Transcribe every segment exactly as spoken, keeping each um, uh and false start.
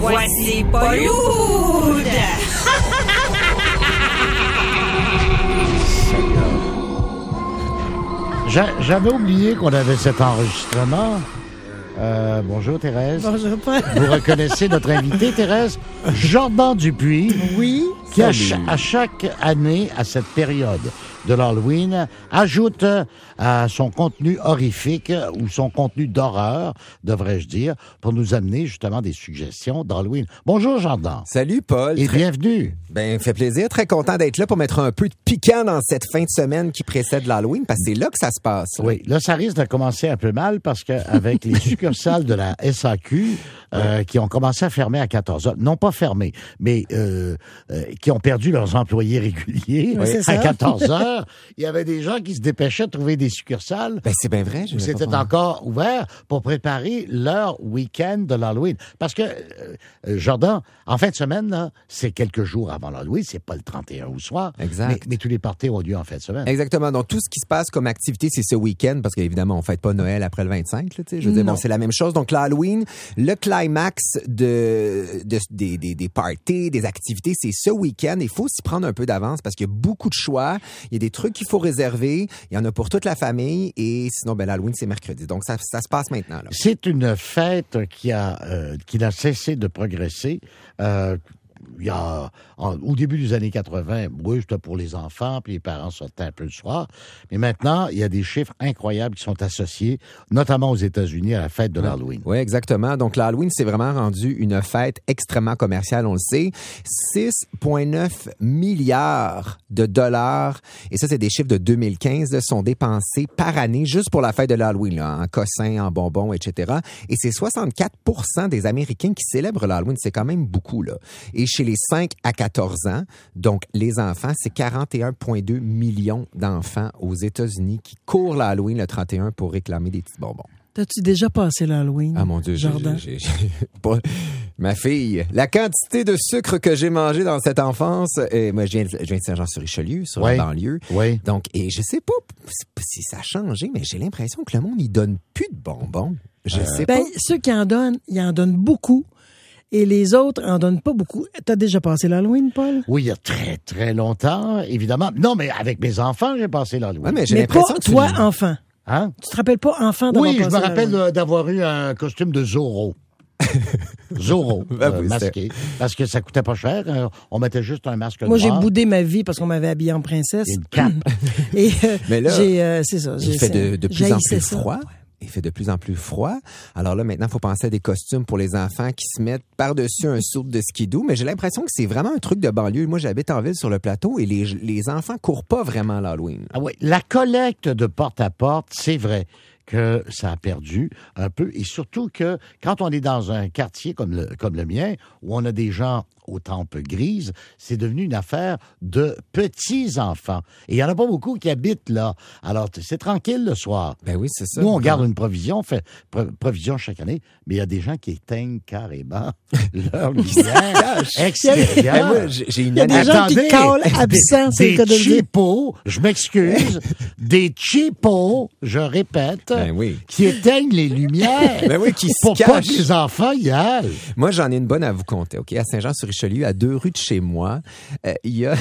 Voici Paul-Oude! J'avais oublié qu'on avait cet enregistrement. Euh, bonjour Thérèse. Bonjour Paul. Vous reconnaissez notre invité Thérèse? Jordan Dupuis. Oui. Qui à, ch- à chaque année, à cette période de l'Halloween, ajoute à son contenu horrifique ou son contenu d'horreur, devrais-je dire, pour nous amener justement des suggestions d'Halloween. Bonjour Jordan. Salut Paul. Et très... bienvenue. Ben, fait plaisir. Très content d'être là pour mettre un peu de piquant dans cette fin de semaine qui précède l'Halloween, parce que c'est là que ça se passe. Là. Oui, là, ça risque de commencer un peu mal parce qu'avec les succursales de la S A Q euh, qui ont commencé à fermer à quatorze heures, non pas fermées, mais euh, euh, qui ont perdu leurs employés réguliers oui, à quatorze heures, il y avait des gens qui se dépêchaient de trouver des succursales. Ben, c'est bien vrai. Où c'était encore ouvert pour préparer leur week-end de l'Halloween. Parce que, euh, Jordan, en fin de semaine, là, c'est quelques jours avant l'Halloween, c'est pas le trente et un au soir. Exact. Mais, mais tous les parties ont lieu en fin de semaine. Exactement. Donc, tout ce qui se passe comme activité, c'est ce week-end, parce qu'évidemment, on fête pas Noël après le vingt-cinq, là, tu sais. Je veux dire, bon, c'est la même chose. Donc, l'Halloween, le climax de, de, des, des, des parties, des activités, c'est ce week-end. Il faut s'y prendre un peu d'avance parce qu'il y a beaucoup de choix. Il y a des trucs qu'il faut réserver. Il y en a pour toute la famille. Et sinon, ben, l'Halloween, c'est mercredi. Donc, ça, ça se passe maintenant, là. C'est une fête qui a, euh, qui n'a cessé de progresser. Euh, Il y a, en, au début des années quatre-vingts, oui, c'était pour les enfants, puis les parents sortaient un peu le soir. Mais maintenant, il y a des chiffres incroyables qui sont associés, notamment aux États-Unis, à la fête de oui. l'Halloween. Oui, exactement. Donc, l'Halloween, c'est vraiment rendu une fête extrêmement commerciale, on le sait. six virgule neuf milliards de dollars, et ça, c'est des chiffres de deux mille quinze, là, sont dépensés par année juste pour la fête de l'Halloween, là, en cossins, en bonbons, et cetera. Et c'est soixante-quatre pour cent des Américains qui célèbrent l'Halloween. C'est quand même beaucoup, là. Et chez les cinq à quatorze ans, donc les enfants, c'est quarante et un virgule deux millions d'enfants aux États-Unis qui courent l'Halloween le trente et un pour réclamer des petits bonbons. T'as-tu déjà passé l'Halloween? Ah mon Dieu, Jordan? j'ai, j'ai, j'ai, pas, ma fille, la quantité de sucre que j'ai mangé dans cette enfance, et moi je viens, je viens de Saint-Jean-sur-Richelieu, sur oui. la banlieue. Oui. Donc, et je sais pas si ça a changé, mais j'ai l'impression que le monde, il donne plus de bonbons. Je euh, sais ben, pas. Ceux qui en donnent, ils en donnent beaucoup. Et les autres en donnent pas beaucoup. T'as déjà passé l'Halloween, Paul? Oui, il y a très, très longtemps, évidemment. Non, mais avec mes enfants, j'ai passé l'Halloween. Ouais, mais j'ai mais l'impression pas que toi, tu... enfant. Hein? Tu te rappelles pas, enfant, d'avoir Oui, passé je me rappelle l'Halloween. d'avoir eu un costume de Zorro. Zorro, ben oui, euh, masqué. Parce que ça coûtait pas cher. Euh, on mettait juste un masque Moi, noir. j'ai boudé ma vie parce qu'on m'avait habillée en princesse. Et une cape. Et euh, mais là, j'ai, euh, c'est ça. Il fait de, de plus en plus ça. froid. Il fait de plus en plus froid. Alors là, maintenant, il faut penser à des costumes pour les enfants qui se mettent par-dessus un soude de skidoo. Mais j'ai l'impression que c'est vraiment un truc de banlieue. Moi, j'habite en ville sur le plateau et les, les enfants courent pas vraiment l'Halloween. Ah oui, la collecte de porte-à-porte, c'est vrai que ça a perdu un peu. Et surtout que quand on est dans un quartier comme le, comme le mien, où on a des gens aux tempes grises, c'est devenu une affaire de petits-enfants. Et il n'y en a pas beaucoup qui habitent là. Alors, c'est tranquille le soir. Ben oui, c'est ça. Nous, on garde une provision, on fait pro- provision chaque année, mais il y a des gens qui éteignent carrément leur lumière extérieure. Ben moi, j'ai, j'ai une Il y a des gens qui calent absents, c'est le cas de Des le dire. cheapos, je m'excuse, des cheapos, je répète, Ben oui. qui éteignent les lumières. Ben oui, qui se pour pas cachent. que les enfants y aillent. Moi, j'en ai une bonne à vous conter, OK? À Saint-Jean-sur-Richelieu, à deux rues de chez moi, euh, il y a...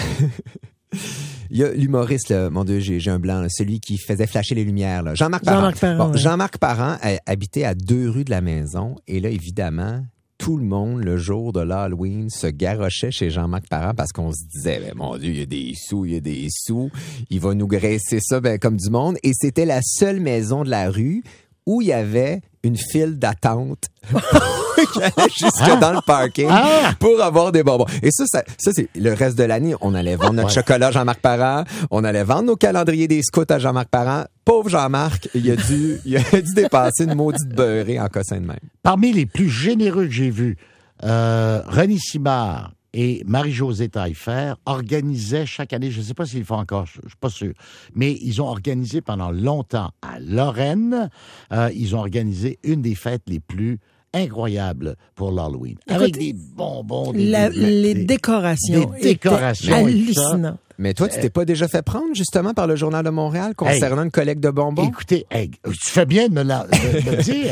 Il y a l'humoriste, là, mon Dieu, j'ai, j'ai un blanc, là, celui qui faisait flasher les lumières, là, Jean-Marc Parent. Jean-Marc Parent, bon, ouais. Jean-Marc Parent a, habitait à deux rues de la maison, et là, évidemment, tout le monde, le jour de l'Halloween, se garochait chez Jean-Marc Parent parce qu'on se disait, ben, mon Dieu, il y a des sous, il y a des sous, il va nous graisser ça ben, comme du monde. Et c'était la seule maison de la rue où il y avait une file d'attente qui allait jusque Ah. dans le parking Ah. pour avoir des bonbons. Et ça, ça, ça c'est le reste de l'année. On allait vendre notre Ouais. chocolat à Jean-Marc Parent, on allait vendre nos calendriers des scouts à Jean-Marc Parent. Pauvre Jean-Marc, il a dû, il a dû dépasser une maudite beurrée en cossin de même. Parmi les plus généreux que j'ai vus, euh, René Simard et Marie-Josée Taillefer organisaient chaque année, je ne sais pas s'ils le font encore, je ne suis pas sûr, mais ils ont organisé pendant longtemps à Lorraine, euh, ils ont organisé une des fêtes les plus incroyables pour l'Halloween. Écoute, avec des bonbons, des, La- des- les des- décorations. des décorations étaient et tout ça. hallucinants. Mais toi, tu t'es pas déjà fait prendre, justement, par le Journal de Montréal concernant Hey. une collecte de bonbons? Écoutez, hey, tu fais bien de me, la, de, de le dire.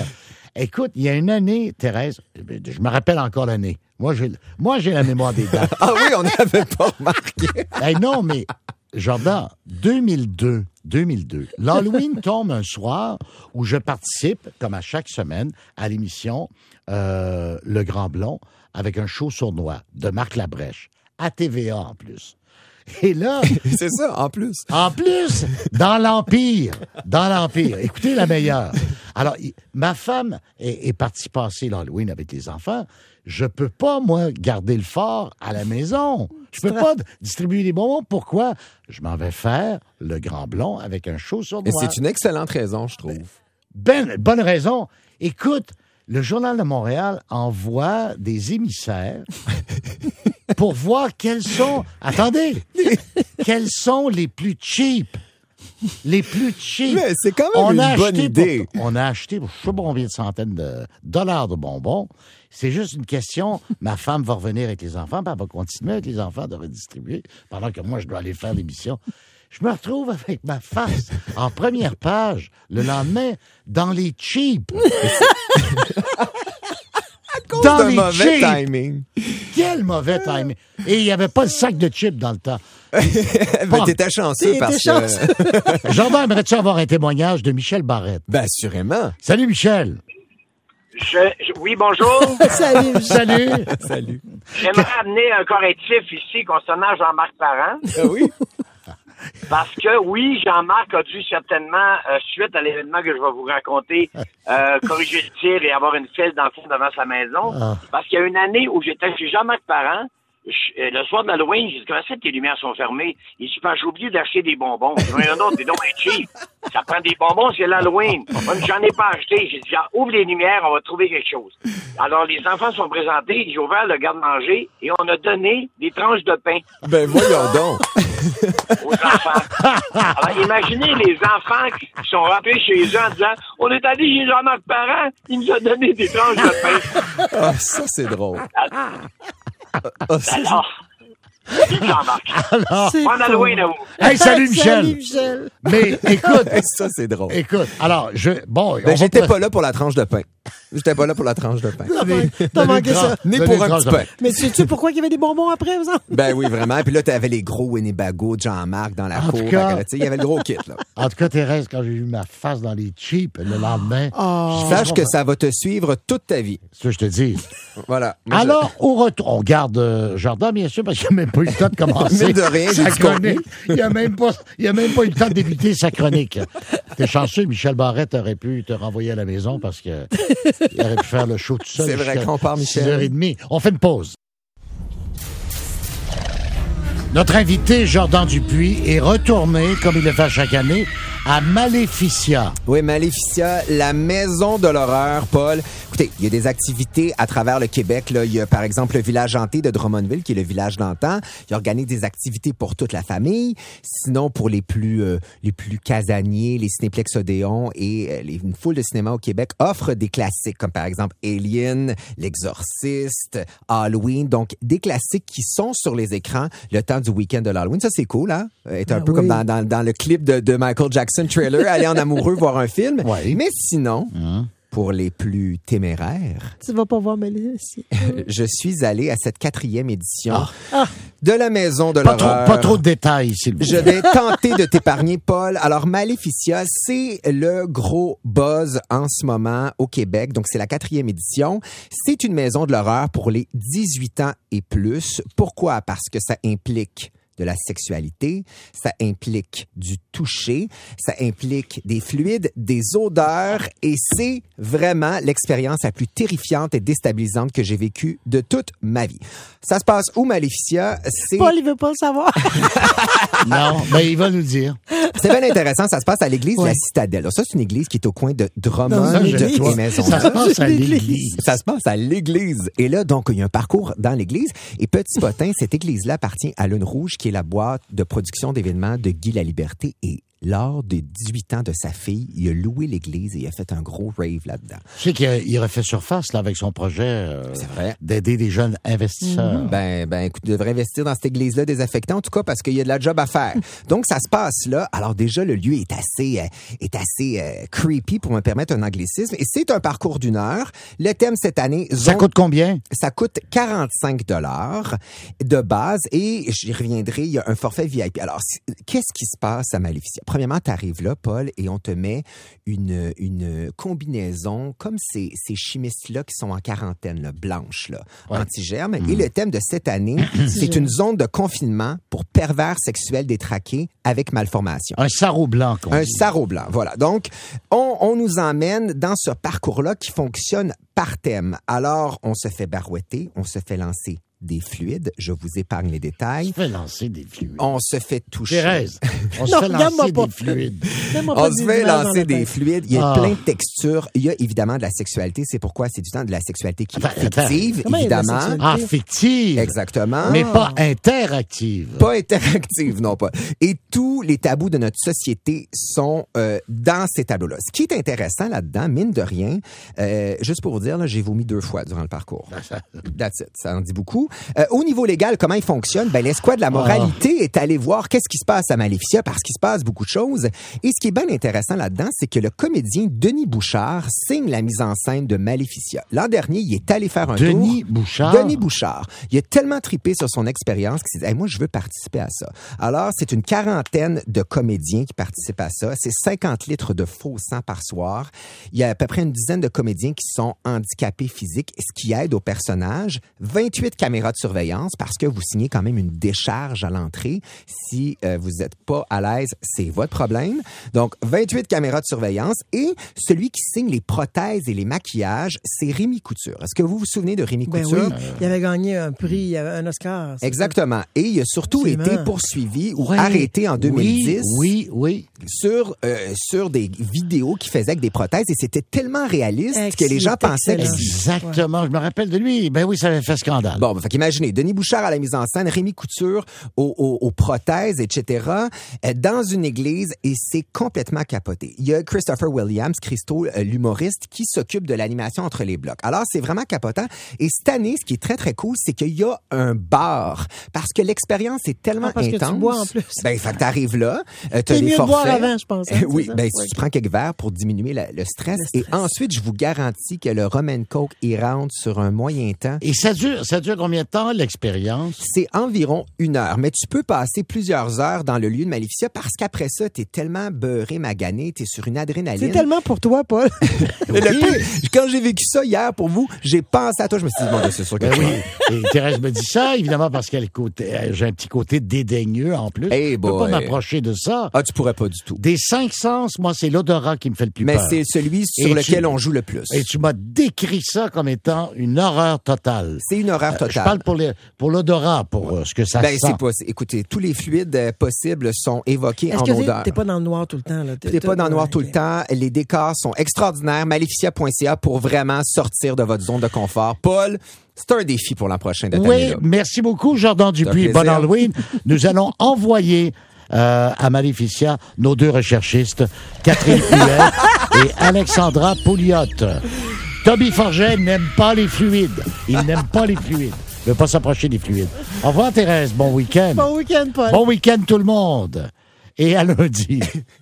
Écoute, il y a une année, Thérèse, je me rappelle encore l'année. Moi, j'ai, moi, j'ai la mémoire des dates. Ah oui, on n'avait pas remarqué. Hey, non, mais Jordan, deux mille deux, deux mille deux, l'Halloween tombe un soir où je participe, comme à chaque semaine, à l'émission euh, Le Grand Blond avec un show sournois de Marc Labrèche, à T V A en plus. Et là, C'est ça, en plus. en plus, dans l'Empire, dans l'Empire, écoutez la meilleure. Alors, il- ma femme est, est partie passer l'Halloween avec les enfants. Je peux pas, moi, garder le fort à la maison. Je peux pas d- distribuer les bonbons. Pourquoi? Je m'en vais faire le Grand Blond avec un show sur Et c'est une excellente raison, je trouve. Ben, bonne raison. Écoute, le Journal de Montréal envoie des émissaires pour voir quels sont... Attendez! Quels sont les plus cheap? Les plus cheap. Mais c'est quand même On une a bonne acheté idée. Pour, on a acheté, pour je sais pas combien de centaines de dollars de bonbons. C'est juste une question. Ma femme va revenir avec les enfants, puis elle va continuer avec les enfants de redistribuer, pendant que moi, je dois aller faire l'émission. Je me retrouve avec ma face en première page le lendemain dans les cheap. Dans C'est un les mauvais cheap. timing. Quel mauvais timing. Et il n'y avait pas de sac de chips dans le temps. Ben, t'étais chanceux T'étais parce chanceux. que... Jordan, aimerais-tu avoir un témoignage de Michel Barrette? Ben, assurément. Salut, Michel. Je, je- oui, bonjour. Salut. Salut. Salut. J'aimerais amener un correctif ici concernant Jean-Marc Parent. Ah oui? Parce que, oui, Jean-Marc a dû certainement, euh, suite à l'événement que je vais vous raconter, euh, corriger le tir et avoir une file d'enfants devant sa maison. Ah. Parce qu'il y a une année où j'étais chez Jean-Marc Parent, je- euh, le soir de l'Halloween, j'ai dit, comment ça que tes lumières sont fermées? Il dit, j'ai oublié d'acheter des bonbons. J'ai dit, non, non, t'es donc un cheap. Ça prend des bonbons, c'est l'Halloween. Moi, j'en ai pas acheté. J'ai dit, ouvre les lumières, on va trouver quelque chose. Alors, les enfants sont présentés, j'ai ouvert le garde-manger et on a donné des tranches de pain Ben, voyons donc. aux enfants. Alors, imaginez les enfants qui sont rentrés chez eux en disant, on est allé chez Jean-Marc Parent, il nous a donné des tranches de pain. Ah, ça, c'est drôle. Ah, ça, Alors, Jean-Marc. C'est Bon Halloween à vous. Hey, salut, Michel. Salut, Michel. Mais écoute, ça, c'est drôle. écoute, alors, je... Bon, on Ben, va j'étais pas- pas là pour la tranche de pain. J'étais pas là pour la tranche de pain. T'as manqué ça. Ni Donnez pour une un tranche petit de pain. Mais sais-tu pourquoi il y avait des bonbons après, vous autres? Ben oui, vraiment. Puis là, t'avais les gros Winnebago de Jean-Marc dans la En cour. tout cas- Fait que, tu sais, il y avait le gros kit, là. En tout cas, Thérèse, quand j'ai vu ma face dans les cheap le lendemain, Oh. Sache que ça va te suivre toute ta vie. c'est ce que je te dis. Voilà. Moi, je- Alors, au retour, on garde euh, Jordan, bien sûr, parce qu'il n'a même pas eu le temps de commencer Mine de rien, sa j'ai du chronique. Il n'a même, pas- il a même pas eu le temps de débuter sa chronique. T'es chanceux, Michel Barrette aurait pu te renvoyer à la maison parce que il aurait pu faire le show tout seul. C'est vrai jusqu'à qu'on part, Michel. six heures trente. On fait une pause. Notre invité, Jordan Dupuis, est retourné, comme il le fait chaque année, à Maléficia. Oui, Maléficia, la maison de l'horreur, Paul. Écoutez, il y a des activités à travers le Québec. Là. Il y a, par exemple, le village hanté de Drummondville, qui est le village d'antan. Il organise des activités pour toute la famille. Sinon, pour les plus euh, les plus casaniers, les Cinéplex Odéon et euh, les, une foule de cinéma au Québec offrent des classiques, comme par exemple Alien, L'Exorciste, Halloween. Donc, des classiques qui sont sur les écrans le temps du week-end de l'Halloween. Ça, c'est cool, hein? Être un Ben peu oui. comme dans, dans, dans le clip de, de Michael Jackson trailer, aller en amoureux voir un film. Ouais. Mais sinon, Hein? pour les plus téméraires, Tu vas pas voir Mélissa. je suis allé à cette quatrième édition Ah. de la Maison de Pas trop, l'horreur. pas trop de détails, s'il vous Je plaît. vais tenter de t'épargner, Paul. Alors, Maléficia, c'est le gros buzz en ce moment au Québec. Donc, c'est la quatrième édition. C'est une maison de l'horreur pour les dix-huit ans et plus. Pourquoi? Parce que ça implique de la sexualité, ça implique du toucher, ça implique des fluides, des odeurs, et c'est vraiment l'expérience la plus terrifiante et déstabilisante que j'ai vécue de toute ma vie. Ça se passe où, Maléficia? C'est Paul, il veut pas le savoir. Non, ben il va nous le dire. C'est bien intéressant. Ça se passe à l'église de Ouais. la Citadelle. Alors ça, c'est une église qui est au coin de Drummond Dans une église. et Maison. Ça se passe à L'église. l'église. Ça se passe à l'église. Et là, donc, il y a un parcours dans l'église. Et petit potin, cette église-là appartient à Lune Rouge, qui est la boîte de production d'événements de Guy Laliberté et lors des dix-huit ans de sa fille, il a loué l'église et il a fait un gros rave là-dedans. Tu sais qu'il aurait fait surface là, avec son projet euh, C'est vrai. d'aider des jeunes investisseurs. Mm-hmm. Ben, ben, écoute, tu devrais investir dans cette église-là désaffectée, en tout cas, parce qu'il y a de la job à faire. Donc, ça se passe là. Alors, déjà, le lieu est assez, euh, est assez euh, creepy pour me permettre un anglicisme. Et c'est un parcours d'une heure. Le thème cette année... Ça zone- coûte combien? Ça coûte quarante-cinq dollars de base et j'y reviendrai, il y a un forfait V I P. Alors, c- qu'est-ce qui se passe à Maleficia? Premièrement, tu arrives là, Paul, et on te met une, une combinaison comme ces, ces chimistes-là qui sont en quarantaine, là, blanches, là, Ouais. anti-germes. Et le thème de cette année, c'est une zone de confinement pour pervers sexuels détraqués avec malformation. Un sarrau blanc, qu'on Un dit. sarrau blanc, voilà. Donc, on, on nous emmène dans ce parcours-là qui fonctionne par thème. Alors, on se fait barouetter, on se fait lancer des fluides. Je vous épargne les On détails. se fait lancer des fluides. On se fait toucher. Thérèse, on se Non, fait regarde-moi lancer pas. des fluides. Fais-moi pas On des se fait images dans lancer la des tête. fluides. Il y a Ah. plein de textures. Il y a évidemment de la sexualité. C'est pourquoi c'est du temps de la sexualité qui est Attends, attends. fictive, Comment il y a de la évidemment. sexualité? Ah, fictive. Exactement. Mais pas interactive. Pas interactive, non pas. Et tous les tabous de notre société sont euh, dans ces tableaux-là. Ce qui est intéressant là-dedans, mine de rien, euh, juste pour vous dire, là, j'ai vomi deux fois durant le parcours. That's it. Ça en dit beaucoup. Euh, au niveau légal, comment il fonctionne? Ben, l'escouade de la moralité est allé voir qu'est-ce qui se passe à Maleficia parce qu'il se passe beaucoup de choses. Et ce qui est bien intéressant là-dedans, c'est que le comédien Denis Bouchard signe la mise en scène de Maleficia. L'an dernier, il est allé faire un Denis tour. Bouchard. Denis Bouchard. Il a tellement trippé sur son expérience qu'il s'est dit, hey, moi, je veux participer à ça. Alors, c'est une quarantaine de comédiens qui participent à ça. C'est cinquante litres de faux sang par soir. Il y a à peu près une dizaine de comédiens qui sont handicapés physiques, ce qui aide au personnage. vingt-huit caméras de surveillance parce que vous signez quand même une décharge à l'entrée. Si euh, vous n'êtes pas à l'aise, c'est votre problème. Donc, vingt-huit caméras de surveillance et celui qui signe les prothèses et les maquillages, c'est Rémi Couture. Est-ce que vous vous souvenez de Rémi Ben Couture? oui, il avait gagné un prix, il avait un Oscar. c'est Exactement. Et il a surtout Absolument. été poursuivi ou Ouais. arrêté en deux mille dix Oui, oui, oui. sur euh, sur des vidéos qu'il faisait avec des prothèses et c'était tellement réaliste Ex- que les gens il est pensaient que excellent. Exactement. Je me rappelle de lui. Ben oui, ça avait fait scandale. Bon, ben, fait qu'imaginez, Denis Bouchard à la mise en scène, Rémi Couture aux, aux, aux prothèses, et cetera, euh, dans une église et c'est complètement capoté. Il y a Christopher Williams, Christo, euh, l'humoriste, qui s'occupe de l'animation entre les blocs. Alors, c'est vraiment capotant. Et cette année, ce qui est très, très cool, c'est qu'il y a un bar parce que l'expérience est tellement Ah, parce que tu intense. bois en plus. Ben, fait que t'arrives là, euh, t'as C'est des mieux de forfaits. boire avant, je pense, hein, oui, c'est ça? ben, Oui. si tu prends quelques verres pour diminuer la- le, stress. Le Et stress. ensuite, je vous garantis que le rum and coke, il rentre sur un moyen temps. Et ça dure, ça dure combien de temps, l'expérience? C'est environ une heure, mais tu peux passer plusieurs heures dans le lieu de Maleficia parce qu'après ça, t'es tellement beurré, magané, t'es sur une adrénaline. C'est tellement pour toi, Paul. Le pire, quand j'ai vécu ça hier pour vous, j'ai pensé à toi, je me suis dit, bon, ben, c'est sûr que Ben tu oui. Et Thérèse me dit ça, évidemment, parce qu'elle côté, j'ai un petit côté dédaigneux en plus. Hey Je peux pas boy. m'approcher de ça. Ah, tu pourrais pas du tout. Des cinq sens, moi, c'est l'odorat qui me fait le plus Mais peur. c'est celui sur Et lequel tu- on joue le plus. Et tu m'as décrit ça comme étant une horreur totale. C'est une horreur Euh, totale. Je parle pour les, pour l'odorat, pour euh, ce que ça Ben, sent. c'est pas, c'est- écoutez, tous les fluides euh, possibles sont évoqués Est-ce en que t'es- odeur. t'es pas dans le noir tout le temps? là? T'es pas dans le noir ouais, tout le ok. temps. Les décors sont extraordinaires. Maleficia point c a pour vraiment sortir de votre zone de confort. Paul, c'est un défi pour l'an prochain de Oui, t'amener là. merci beaucoup, Jordan Dupuis. plaisir. Bon Halloween. Nous allons envoyer euh, à Maleficia nos deux recherchistes, Catherine Huet et Alexandra Pouliot. Toby Forget n'aime pas les fluides. Il n'aime pas les fluides. Il ne veut pas s'approcher des fluides. Au revoir, Thérèse. Bon week-end. Bon week-end, Paul. Bon week-end, tout le monde. Et à lundi.